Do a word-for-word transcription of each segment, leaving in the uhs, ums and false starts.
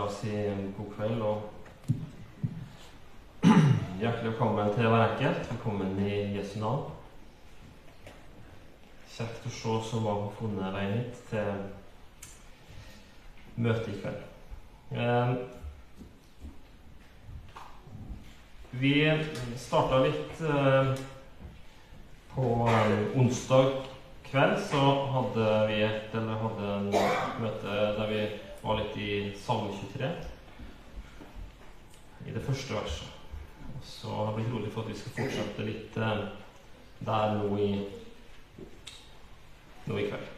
bare si god kveld og hjertelig velkommen til hver enkelt. Velkommen i Jesu navn. Kjekt å se så mange har funnet veien hit til møte i kveld. Eh, vi startet litt eh, på eh, onsdag kveld, så hadde vi et, eller hadde en møte der vi var litt i Salme tjuetre, i det første verset. Og så har det blitt rolig for at vi skal fortsette litt eh, der nå i, nå i kveld.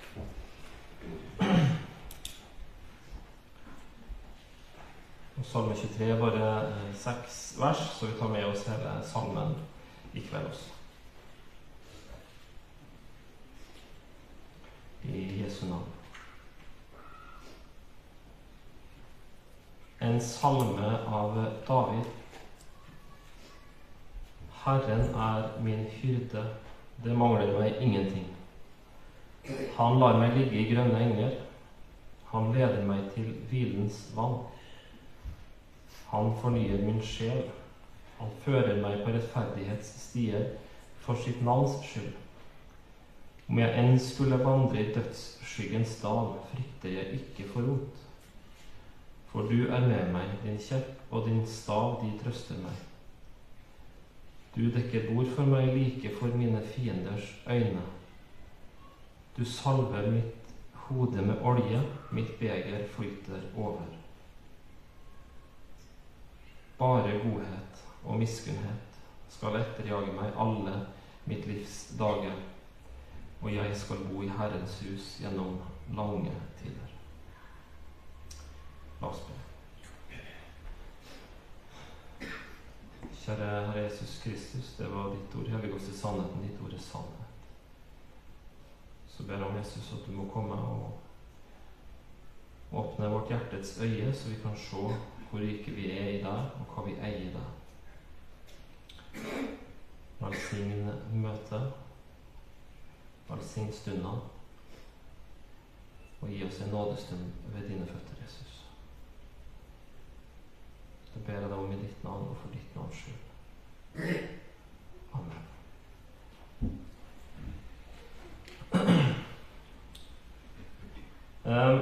Og Salme tjuetre er bare eh, seks vers, så vi tar med oss hele salmen i kveld også. I Jesu navn. En salme av David. Herren er min hyrde, det mangler meg ingenting. Han lar meg ligge i grønne enger. Han leder meg til hvilens vann. Han fornyer min sjel. Han fører meg på rettferdighetsstier for sitt navns skyld. Om jeg enn skulle vandre i dødsskyggens dal, frykter jeg ikke for rot. For du er med meg, din kjepp og din stav, de trøster meg. Du dekker bord for meg like for mine fienders øyne. Du salver mitt hode med olje, mitt beger flyter over. Bare godhet og miskunnhet skal etterjage meg alle mitt livs dager, og jeg skal bo i Herrens hus gjennom lange tider. La oss be. Kjære Herre Jesus Kristus, det var ditt ord, helligås i sannheten, ditt ord er sannhet. Så ber jeg om Jesus at du må komme og åpne vårt hjertets øye, så vi kan se hvor rike vi er i deg, og hva vi eier i deg. Velsign møtet, velsign stundene, og gi oss en nådestund ved dine føtter, Jesus. Det ber jeg deg om i ditt navn og for ditt navns skyld. Amen. Um,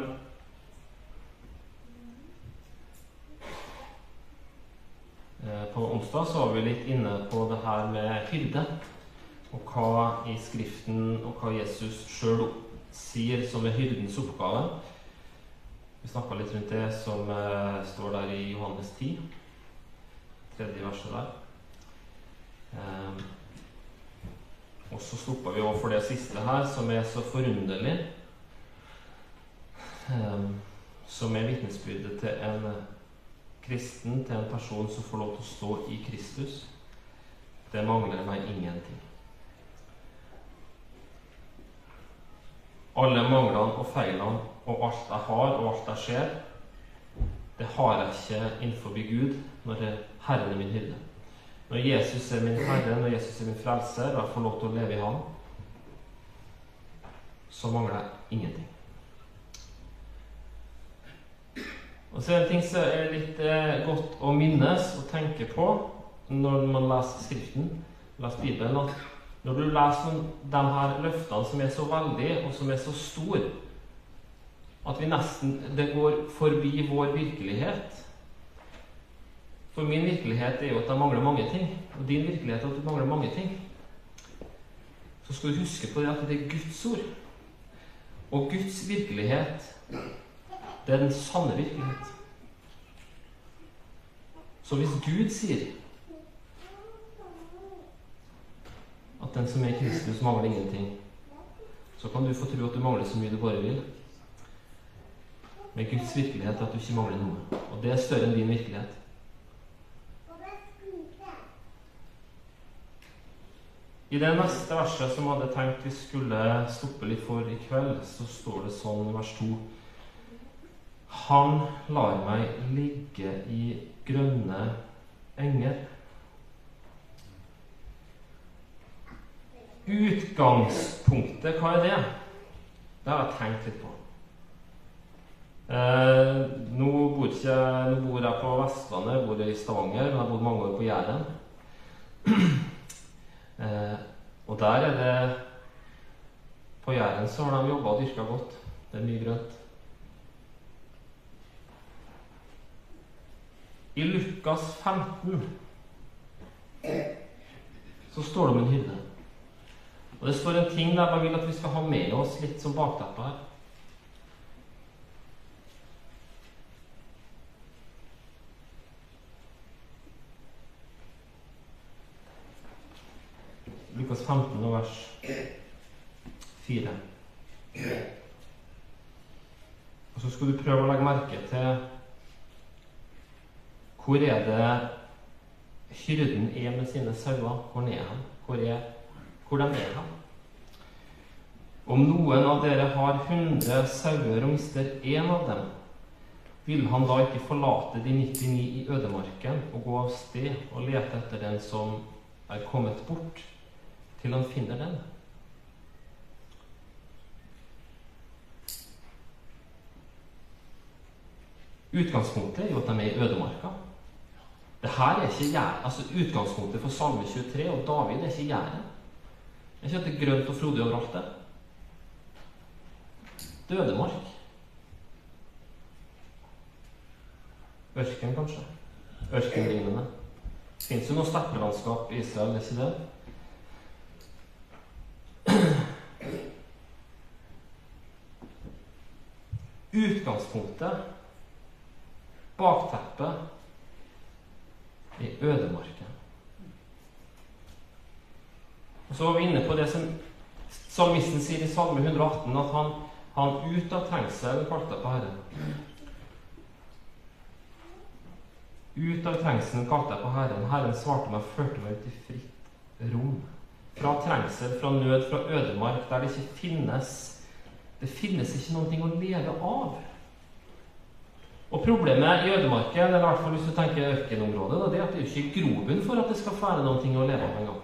på onsdag så var vi litt inne på det her med hyrde, og hva i Skriften og hva Jesus selv sier som er hyrdens oppgave. Vi snakket litt rundt det som eh, står der i Johannes ti, tredje verset der. Eh, og så stoppet vi over for det siste her, som er så forunderlig, eh, som er vitnesbyrdet til en kristen, til en person som får lov til å stå i Kristus. Det mangler meg ingenting. Alle manglene og feilene og alt jeg har og alt jeg ser, det har jeg ikke innenfor Gud når Herren er min hyrde. Når Jesus er min Herre, når Jesus er min frelser, og jeg får lov til å leve i ham, så mangler jeg ingenting. Og så er det en ting som er litt eh, godt å minnes og tenke på når man leser Skriften, leser Bibelen, at når du leser de her løftene som er så veldige og som er så store, at vi nesten, det går forbi vår virkelighet. For min virkelighet er jo at jeg mangler mange ting, og din virkelighet er at du mangler mange ting. Så skal du huske på det at det er Guds ord. Og Guds virkelighet, det er den sanne virkelighet. Så hvis Gud sier at den som er i Kristus mangler ingenting, så kan du få tro at du mangler så mye du bare vil. Men Guds virkelighet er at du ikke mangler noe. Og det er større enn din virkelighet. I det neste verset som jeg hadde tenkt vi skulle stoppe litt for i kveld, så står det sånn i vers to. Han lar meg ligge i grønne enger. Utgangspunktet, hva er det? Det har jeg tenkt litt på. Eh, nå bor ikke på Vestlandet, jeg bor i Stavanger, men jeg har bodd mange år på Jæren. eh, og der er det, på Jæren så har de jobbet og dyrket godt. Det er mye grønt. I Lukas femten så står det om en hyrde. Og det står en ting der jeg vil at vi skal ha med oss litt som bakteppe her. Lukas femten og vers fire. Og så skal du prøve å legge merke til hvor er det hyrden er med sine sauer. Hvor er han? Hvor, er, hvor de er han? Om noen av dere har hundre sauer og mister en av dem, vil han da ikke forlate de nittini i ødemarken og gå av sted og lete etter den som er kommet bort, til han finner den? Utgangspunktet er jo at de er i ødemarka. Det her er ikke Jæren. Altså utgangspunktet for Salme tjuetre og David er ikke Jæren. Det er ikke at det er grønt og frodig overalt det. Det er ødemark. Ørken, kanskje. Ørkenlignende. Det finnes jo noe steppelandskap i Israel, det er ikke det? Utgangspunktet, bakteppet, i ødemarken. Og så var vi inne på det som salmisten sier i Salme hundre og atten, at han, han ut av trengselen kalte på Herren. Ut av trengselen kalte jeg på Herren. Herren svarte meg og førte meg ut i fritt rom. Fra trengsel, fra nød, fra ødemark, der det ikke finnes det finnes ikke noe å leve av. Og problemet i ødemarken, eller i hvert fall hvis du tenker ørkenområdet, det er at det er ikke grobunn for at det skal være noe å leve av en gang.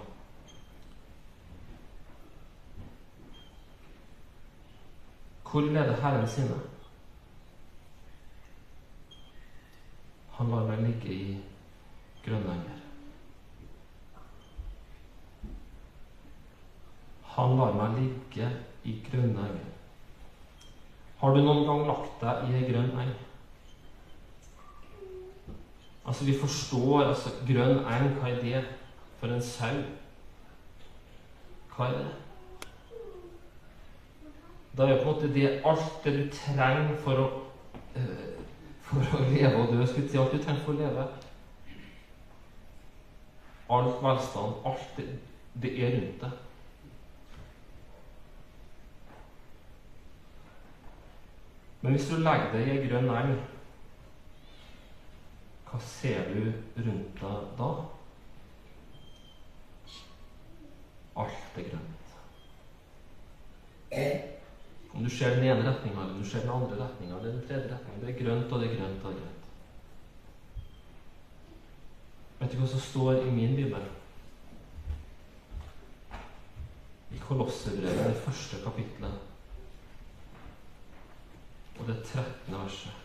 Hvor leder Herren sine? Han lar meg ligge i grønne enger. Han lar meg ligge i grønne enger. Har du noen gang lagt deg i en grønn eng? Altså, vi forstår, altså, grønn eng, hva er det for en sau? Hva er det? Da er jo på en måte det alt det du trenger for å, uh, for å leve og dø, skulle si alt du trenger for å leve. Alt velstand, alt det, det er rundt deg. Men hvis du legger deg i en grønn eng, hva ser du rundt deg da? Alt er grønt. Om du ser den ene retningen, eller om du ser den andre retningen, eller den tredje retningen, det er grønt, og det er grønt, og det er grønt. Vet du hva som står i min bibel? I Kolosserbrevet, det første kapitlet, og det trettende verset.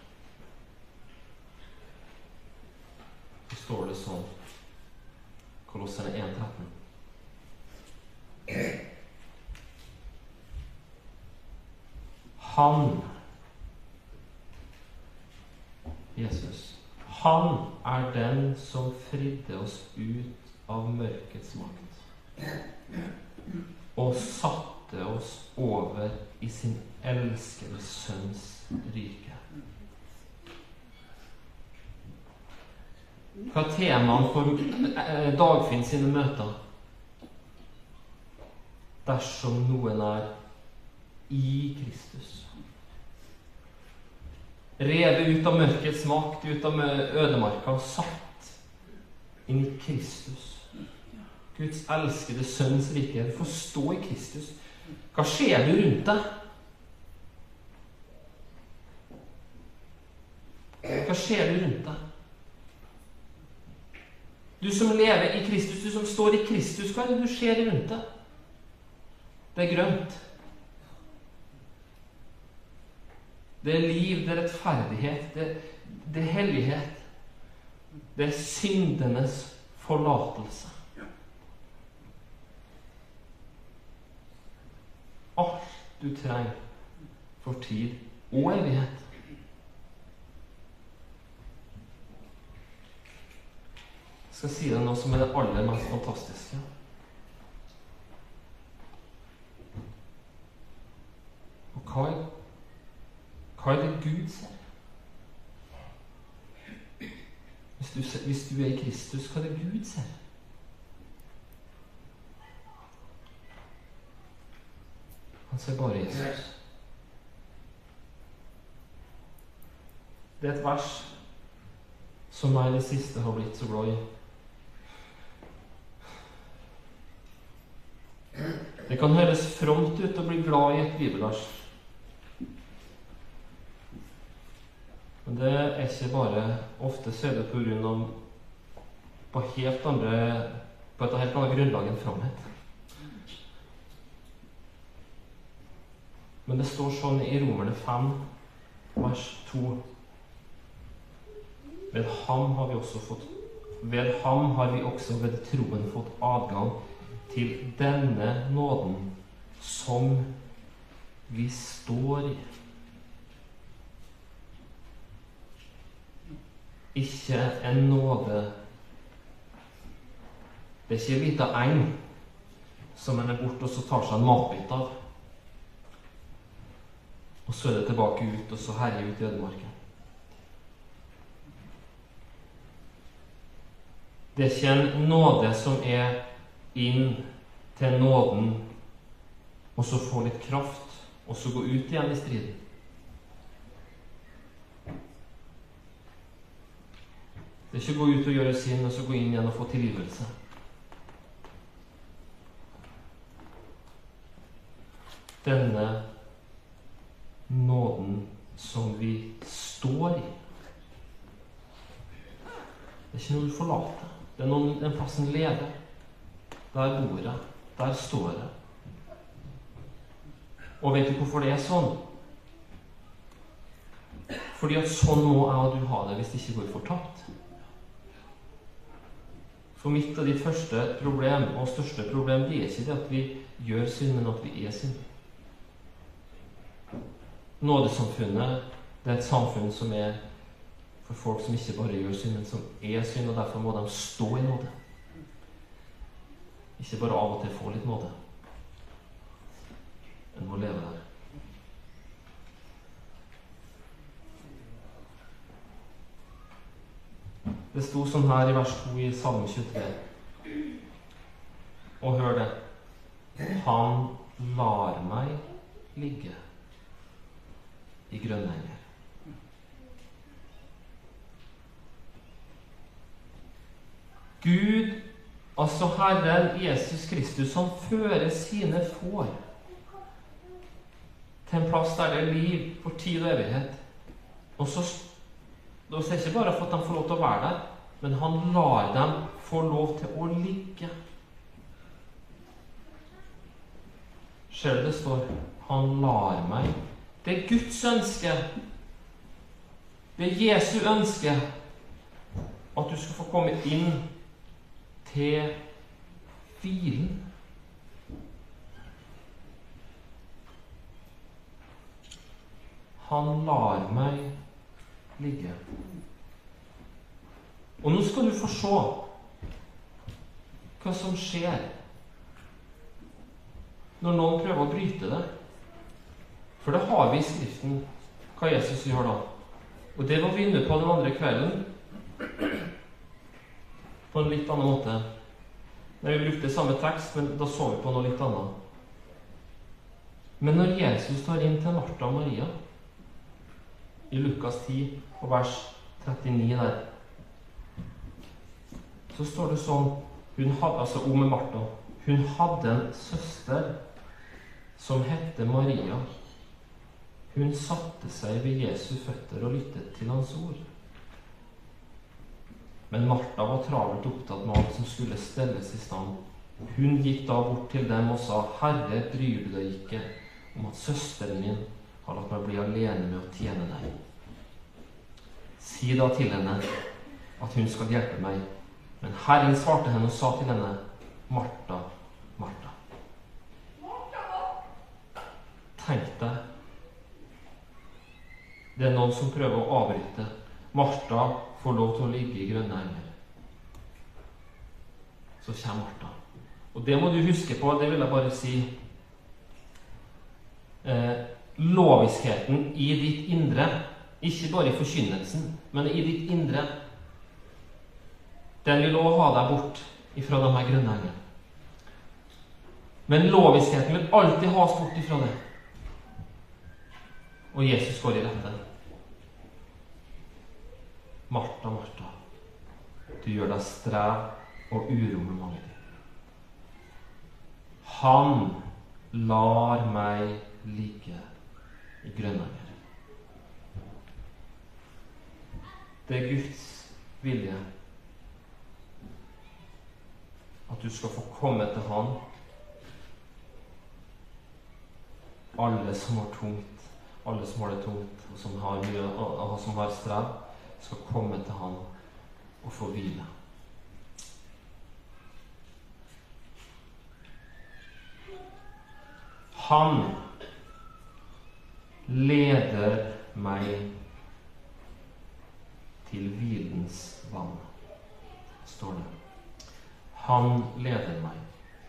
Så står det sånn, Kolosserne en tretten. Han, Jesus, han er den som fridde oss ut av mørkets makt og satte oss over i sin elskede sønns rike. Hva er temaen for Dagfinn sine møter? Dersom noen er i Kristus. Revet ut av mørkets makt, ut av ødemarka, og satt inn i Kristus. Guds elskede sønns rike. Du får stå i Kristus. Hva skjer du rundt deg? Hva skjer du rundt deg? Du som lever i Kristus, du som står i Kristus, hva er det du ser rundt deg? Det er grønt. Det er liv, det er rettferdighet, det, det er hellighet. Det er syndenes forlatelse. Alt du trenger for tid og evighet. Jeg skal si deg noe som er det aller mest fantastiske. Og hva er, hva er det Gud ser? Hvis du, hvis du er i Kristus, hva er det Gud ser? Han ser bare Jesus. Det er et vers som jeg i det siste har blitt så glad i. Det kan høres fromt ut å bli glad i et bibelvers. Men det er ikke bare. Ofte så er det på grunn av på, helt andre, på et helt annet grunnlag enn fromhet. Men det står sånn i Romerne fem, vers to. Ved ham har vi også fått Ved ham har vi også ved troen fått adgang til denne nåden som vi står i. Ikke en nåde. Det er ikke en liten eng som en er borte og så tar seg en matbit av. Og så er det tilbake ut, og så herjer ut i ødemarken. Det er ikke en nåde som er inn til nåden, og så få litt kraft, og så gå ut igjen i striden. Det er ikke å gå ut og gjøre sin, og så gå inn igjen og få tilgivelse. Denne nåden som vi står i. Det er ikke noe du forlater. Det er noen, en plass en lever. Der bor jeg. Der står jeg. Og vet du hvorfor det er sånn? Fordi at sånn må jeg og du ha det hvis det ikke går fortapt. For mitt og ditt første problem og største problem, det er ikke det at vi gjør synd, men at vi er synd. Nådesamfunnet, det er et samfunn som er for folk som ikke bare gjør synd, men som er synd, og derfor må de stå i nåde. Ikke bare av og til få litt nåde. En må leve der. Det sto sånn her i vers to i Salme tjuetre. Og hør det. Han lar meg ligge i grønne enger. Gud, altså Herren Jesus Kristus, han fører sine får til en plass der det er liv for tid og evighet. Og så Da er det ikke bare for at de får lov til å være der, men han lar dem få lov til å ligge. Selv det står, han lar meg. Det er Guds ønske. Det er Jesu ønske at du skal få komme inn til hvilen. Han lar meg ligge. Og nå skal du få se hva som skjer når noen prøver å bryte det. For det har vi i Skriften, hva Jesus gjør da. Og det var vi inne på den andre kvelden på en litt annen måte. Nei, vi brukte samme tekst, men da så vi på noe litt annet. Men når Jesus tar inn til Martha og Maria i Lukas ti, og vers trettini der, så står det sånn, hun hadde, altså om med Martha, hun hadde en søster som hette Maria. Hun satte seg ved Jesu føtter og lyttet til hans ord. Men Martha var travelt opptatt med alt som skulle stelles i stand. Hun gikk da bort til dem og sa, Herre, bryr du deg ikke om at søsteren min har latt meg bli alene med å tjene deg? Si da til henne, at hun skal hjelpe meg. Men Herren svarte henne og sa til henne, Martha, Martha. Tenk deg, det er noen som prøver å avbryte. Martha får lov til å ligge i grønne enger. Så kommer Martha. Og det må du huske på, det vil jeg bare si. Eh, loviskheten i ditt indre, ikke bare i forkynnelsen, men i ditt indre, den vil også ha deg bort ifra de her grønne engene. Men loviskheten vil alltid ha oss bort ifra det. Og Jesus går i rette. Martha, Martha, du gjør deg strev og uro med mange ting. Han lar meg ligge i grønne enger. Det er Guds vilje at du skal få komme til Han. Alle som har tungt, alle som har det tungt, og som har mye, og som har strev, skal komme til Han og få hvile. Han leder meg til hvilens vann, står det. Han leder meg.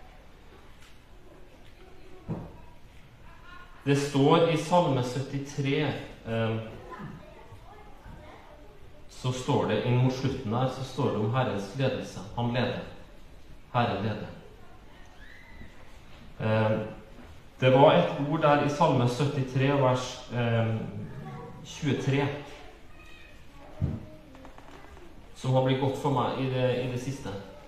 Det står i Salme syttitre, eh, så står det, mot slutten der, så står det om Herrens ledelse. Han leder. Herren leder. Eh, det var et ord der i Salme syttitre, vers eh, tjuetre, som har blitt godt for meg i det, i det siste.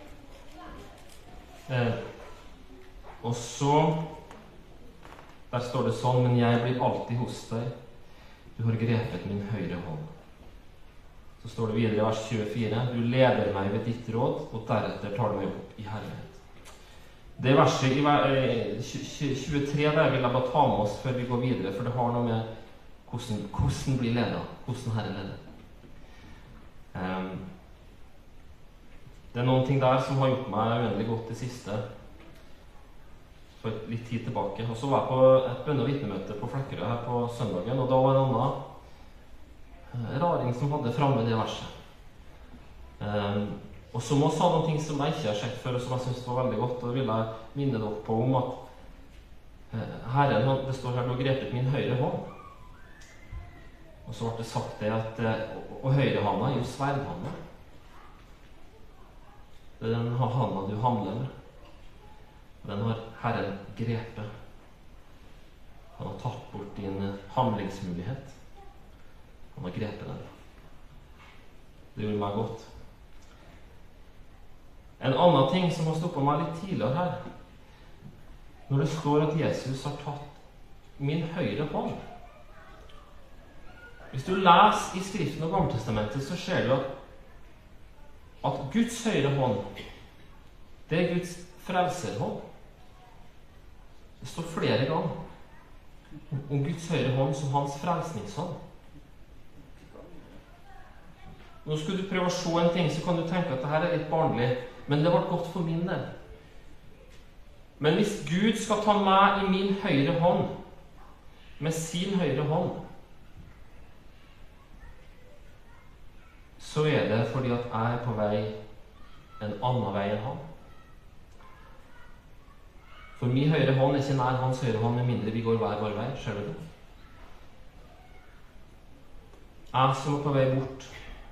Eh, og så der står det sånn, men jeg blir alltid hos deg, du har grepet min høyre hånd. Så står det videre i vers tjuefire, du leder meg ved ditt råd, og deretter tar du meg opp i herlighet. Det verset i tjuetre der vil jeg bare ta med oss før vi går videre, for det har noe med hvordan, hvordan bli ledet, hvordan Herren leder. Um, det er noen ting der som har gjort meg uendelig godt det siste, for litt tid tilbake. Og så var jeg på et bønne- og vitnemøte på Flekkerøy her på søndagen, og da var en annen raring som hadde framme det verset. Um, og så må jeg sa noen ting som jeg ikke har sett før, og som jeg synes var veldig godt, og det vil jeg minne dere på om at uh, Herren, det står her, du har grepet min høyre hånd. Og så ble det sagt det at, uh, og, og høyrehånda er jo sverdhånda. Det er den hånda du handler med. Den har Herren grepet. Han har tatt bort din handlingsmulighet. Han har grepet den. Det gjorde meg godt. En annen ting som har stoppet meg litt tidligere her, når det står at Jesus har tatt min høyre hånd. Hvis du leser i Skriften og Gammeltestamentet, så ser du at, at Guds høyre hånd, det er Guds frelserhånd. Det står flere ganger om Guds høyre hånd som hans frelsningshånd. Nå skulle du prøve å se en ting, så kan du tenke at dette er litt barnlig, men det var godt for min del. Men hvis Gud skal ta meg i min høyre hånd, med sin høyre hånd, så er det fordi at jeg er på vei en annen vei enn han. For min høyre hånd er ikke nær hans høyre hånd, med mindre vi går hver vår vei. Ser du det? Jeg som er på vei bort.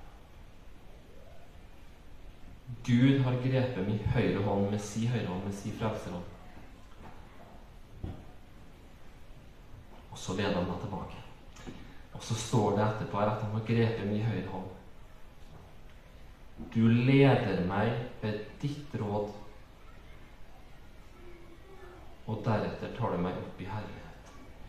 Gud har grepet min høyre hånd med sin høyre hånd, med sin frelserhånd. Og så leder han meg tilbake. Og så står det etterpå her at han har grepet min høyre hånd. Du leder meg ved ditt råd, og deretter tar du meg opp i herlighet.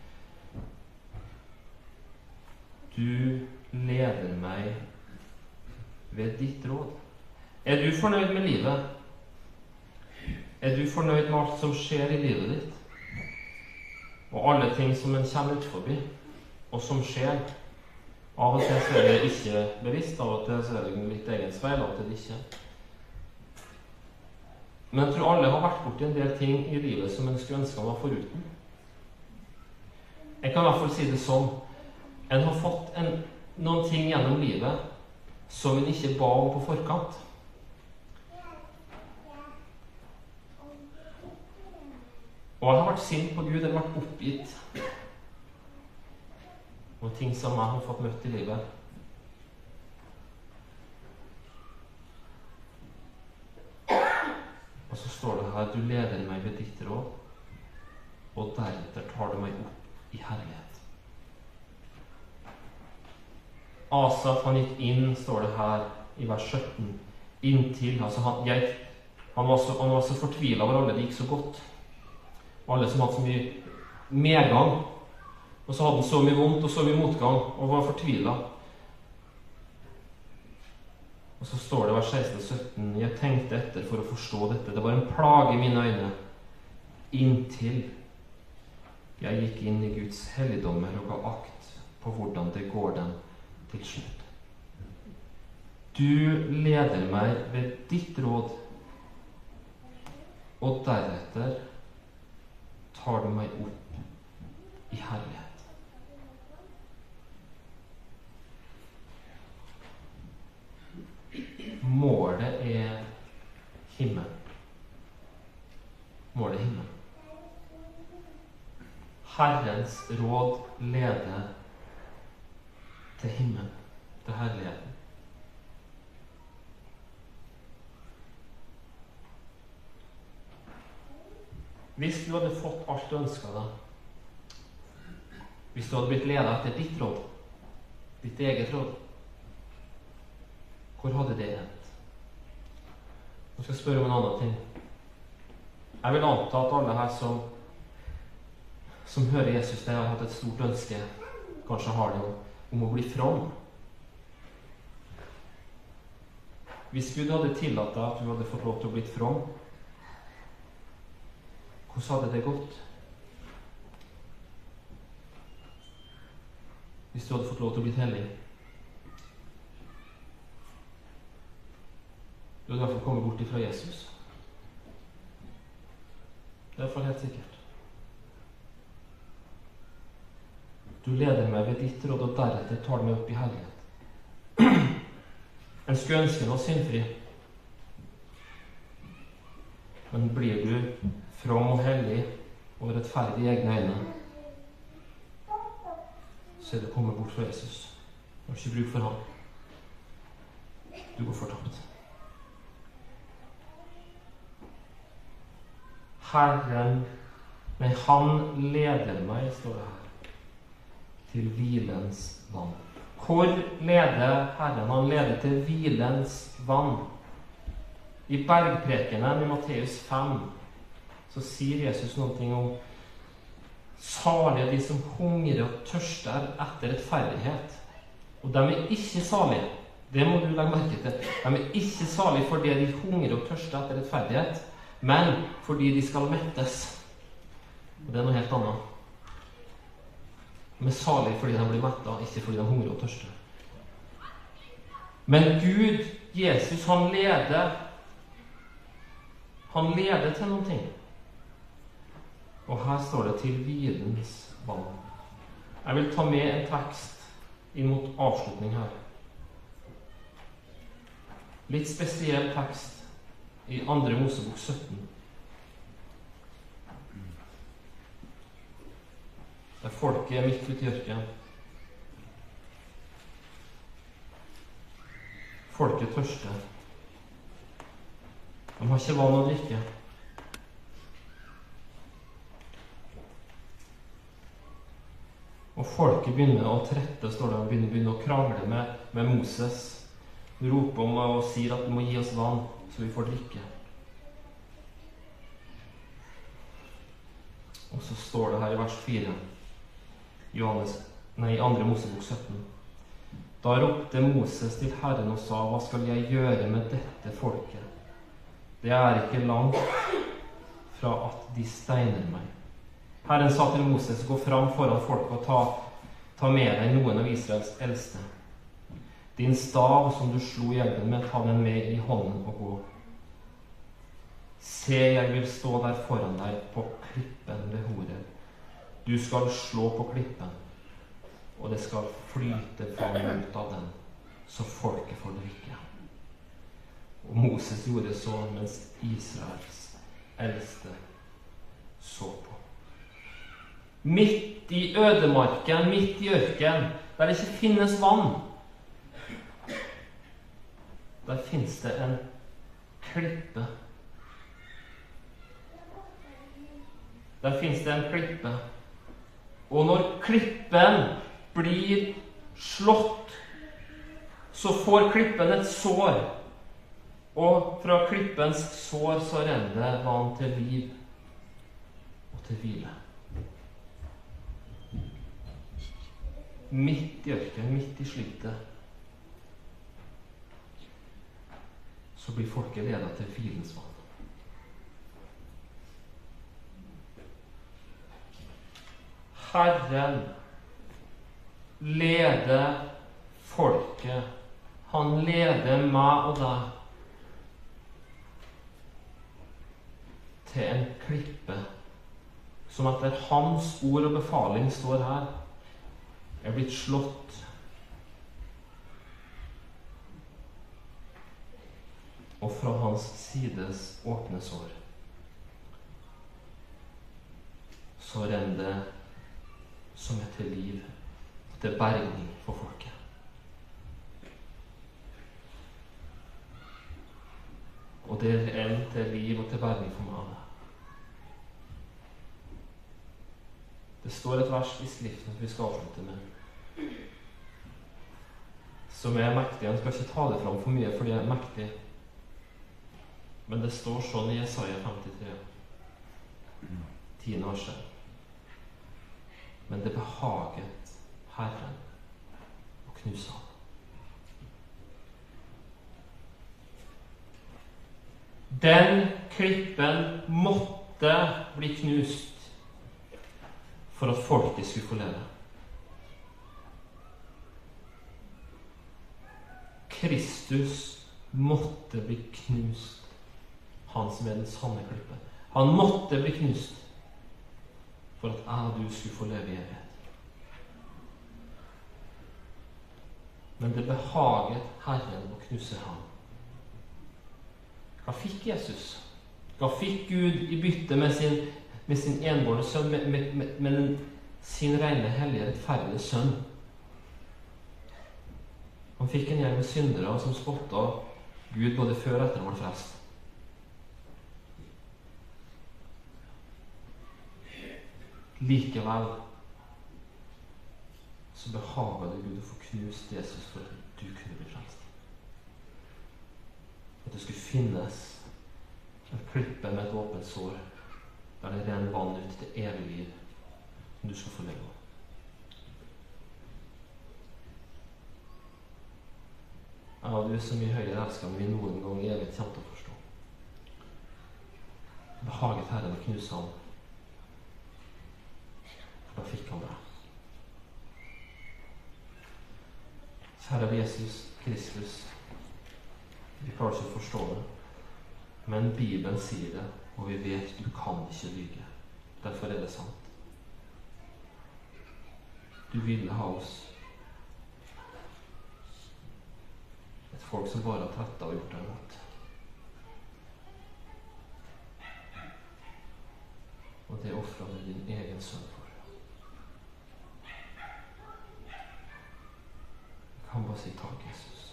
Du leder meg ved ditt råd. Er du fornøyd med livet? Er du fornøyd med alt som skjer i livet ditt? Og alle ting som en kommer ut forbi, og som skjer? Av og til så er det ikke bevisst, av og til så er det litt egen feil, av og til ikke. Men jeg tror alle har vært borti en del ting i livet som en skulle ønske han var foruten. Jeg kan i hvert fall si det sånn. En har fått en, noen ting gjennom livet som en ikke ba om på forkant. Og jeg har vært sint på Gud, eller vært oppgitt. Og ting som jeg har fått møtt i livet. Og så står det her, du leder meg ved ditt råd, og deretter tar du meg opp i herlighet. Asaf, han gikk inn, står det her i vers sytten, inntil, altså han, jeg, han, var så, han var så fortvilet over alle det gikk så godt. Alle som hadde så mye medgang, og så hadde han så mye vondt og så mye motgang, og var fortvilet. Og så står det i vers seksten og sytten, jeg tenkte etter for å forstå dette, det var en plage i mine øyne, inntil jeg gikk inn i Guds helligdommer og ga akt på hvordan det går dem til slutt. Du leder meg ved ditt råd, og deretter tar du meg opp i herlighet. Målet er himmel. Målet er himmel. Herrens råd leder til himmel, til herligheten. Hvis du hadde fått alt du ønsket deg, hvis du hadde blitt ledet etter ditt råd, ditt eget råd, hvor hadde det endt? Nå skal jeg spørre om en annen ting. Jeg vil anta at alle her som som hører Jesus, det har hatt et stort ønske, kanskje har det om å bli from. Hvis Gud hadde tillatt deg at du hadde fått lov til å bli from, hvordan hadde det gått? Hvis du hadde fått lov til å bli hellig? Du hadde i hvert fall kommet bort ifra Jesus. Det er i hvert fall helt sikkert. Du leder meg ved ditt råd, og deretter tar du meg opp i herlighet. En skulle ønske noe syndfri. Men blir du from og hellig og rettferdig i egne øyne, så er du kommet bort fra Jesus. Du har ikke bruk for ham. Du går fortapt. Herren, nei, han leder meg, står det her, til hvilens vann. Hvor leder Herren? Han leder til hvilens vann. I bergprekenen i Matteus fem så sier Jesus noe om salige de som hungrer og tørster etter rettferdighet. Og de er ikke salige. Det må du legge merke til. De er ikke salige fordi de hungrer og tørster etter rettferdighet, men fordi de skal mettes. Og det er noe helt annet. De er salige fordi de blir mettet, ikke fordi de hungrer og tørster. Men Gud, Jesus, han leder Han leder til noen ting. Og her står det til hvilens vann. Jeg vil ta med en tekst inn mot avslutning her. Litt spesiell tekst i andre Mosebok sytten. Der folket er midt ute i ørkenen. Folket tørster. De har ikke vann å drikke. Og folket begynner å trette, står det, og begynner, begynner å krangle med, med Moses. De roper om og sier at du må gi oss vann, så vi får drikke. Og så står det her i vers fire, Johannes, nei, andre Mosebok sytten. Da ropte Moses til Herren og sa, hva skal jeg gjøre med dette folket? Det er ikke langt fra at de steiner meg. Herren sa til Moses, gå fram foran folket og ta, Ta med deg noen av Israels eldste. Din stav som du slo hjelpen med, ta den med i hånden og gå. Se, jeg vil stå der foran deg på klippen ved Horeb. Du skal slå på klippen, og det skal flyte vann ut av den, så folket får drikke. Og Moses gjorde så mens Israels eldste så på. Midt i ødemarken, midt i ørken, der det ikke finnes vann, der finnes det en klippe. Der finnes det en klippe. Og når klippen blir slått, så får klippen et sår. Og fra klippens sår så renner det vann til liv og til hvile. Midt i ørken, midt i slitet, så blir folket ledet til hvilens vann. Herren leder folket. Han leder meg og deg til en klippe som etter hans ord og befaling står her, er blitt slått. Og fra hans sides åpne sår så renner det som er til liv og til bergning for folket. Og det er en til liv og til bergning for meg. Det står et vers i Skriften som vi skal avslutte med, som er mektig. Jeg skal ikke ta det fram for mye, for det er mektig. Men det står sånn i Jesaja femtitre, tiende verset. Men det behaget Herren å knuse ham. Den klippen måtte bli knust for at folket skulle få leve. Kristus måtte bli knust, han som er den sanne klippen. Han måtte bli knust for at jeg og du skulle få leve i evighet. Men det behaget Herren å knuse ham. Hva fikk Jesus? Hva fikk Gud i bytte med sin, med sin enbårne sønn, med, med, med, med den, sin rene, hellige, rettferdige sønn? Han fikk en gjeng med syndere som spottet Gud både før og etter han var frelst. Likevel så behaget det Gud å få knust Jesus for at du kunne bli frelst. At det skulle finnes en klippe med et åpent sår der det renner vann ut til evig liv som du skal få leve av. Jeg og du som mye høyere elsker enn vi noen gang evig kommer til å forstå. Behaget Herren å knuse ham. For da fikk han det. Kjære Jesus Kristus, vi klarer ikke å forstå det, men Bibelen sier det, og vi vet du kan ikke lyge. Derfor er det sant. Du ville ha oss et folk som bare har trettet og gjort deg imot. Og det offret du din egen sønn for. Jeg kan bare si takk, Jesus.